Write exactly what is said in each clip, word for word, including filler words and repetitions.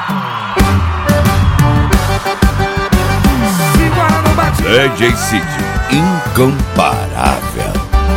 D J Cid, incomparável.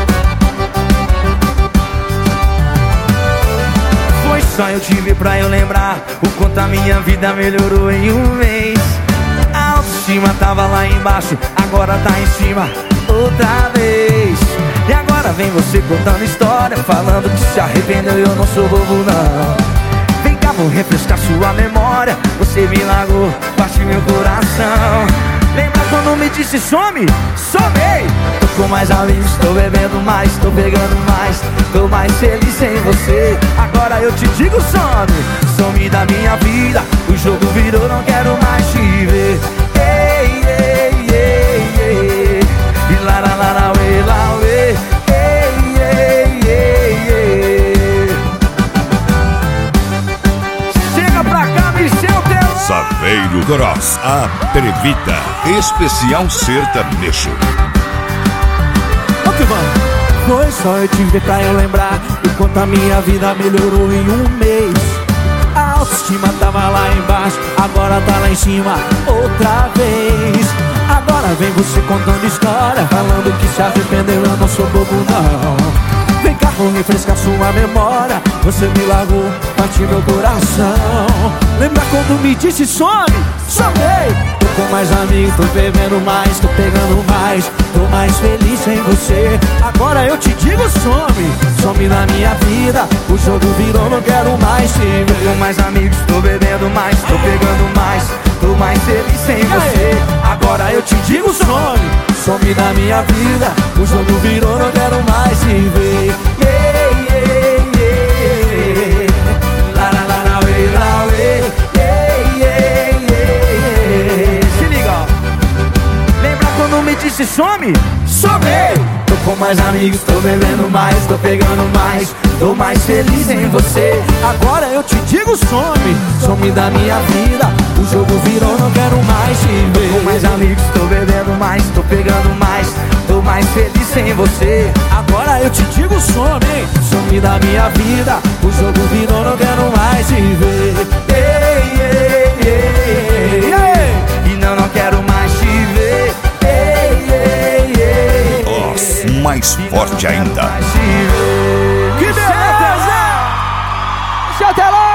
Foi só eu te ver pra eu lembrar o quanto a minha vida melhorou em um mês. A autoestima tava lá embaixo, agora tá em cima outra vez. E agora vem você contando história, falando que se arrependeu e eu não sou bobo não. Vem cá, vou refrescar sua memória. Você me largou, partiu meu coração. Lembra quando me disse some? Somei! Tô com mais amigos, tô bebendo mais, tô pegando mais, tô mais feliz sem você. Agora eu te digo some, some da minha vida. O jogo virou, não quero mais te ver. Ei, ei, ei, ei. E lá, lá, lá, lá, uê, lá, uê. Ei, ei, ei, ei. Chega pra cá, Michel Teló. Saveiro Cross, atrevida, especial sertanejo. O que vai? Foi só eu te ver pra eu lembrar o quanto a minha vida melhorou em um mês. A autoestima tava lá embaixo, agora tá lá em cima outra vez. Agora vem você contando história, falando que se arrependeu, eu não sou bobo não. Vem cá, vou refrescar sua memória. Você me largou, partiu meu coração. Lembra quando me disse some? Somei! Tô com mais amigos, tô bebendo mais, tô pegando mais, tô mais feliz sem você. Agora eu te digo some, some na minha vida. O jogo virou, não quero mais te ver. Tô com mais amigos, tô bebendo mais, tô pegando mais, tô mais feliz sem você. Agora eu te digo some, some da minha vida. O jogo virou, não quero mais te ver. Yeah, yeah, yeah. La la la la we, la we. Yeah, yeah, yeah. Se liga, ó. Lembra quando me disse some? Somei! Tô com mais amigos, tô bebendo mais, tô pegando mais, tô mais feliz em você. Agora eu te digo some, some da minha vida. O jogo virou, não quero mais te ver. Tô com mais amigos, tô bebendo mais, tô pegando mais, tô mais feliz sem você. Agora eu te digo some, some da minha vida. O jogo virou, não quero mais te ver. Ei, ei, ei, ei. E não, não quero mais te ver. Ei, ei, ei, ei. Os mais forte ainda. Que beleza! Michel Teló!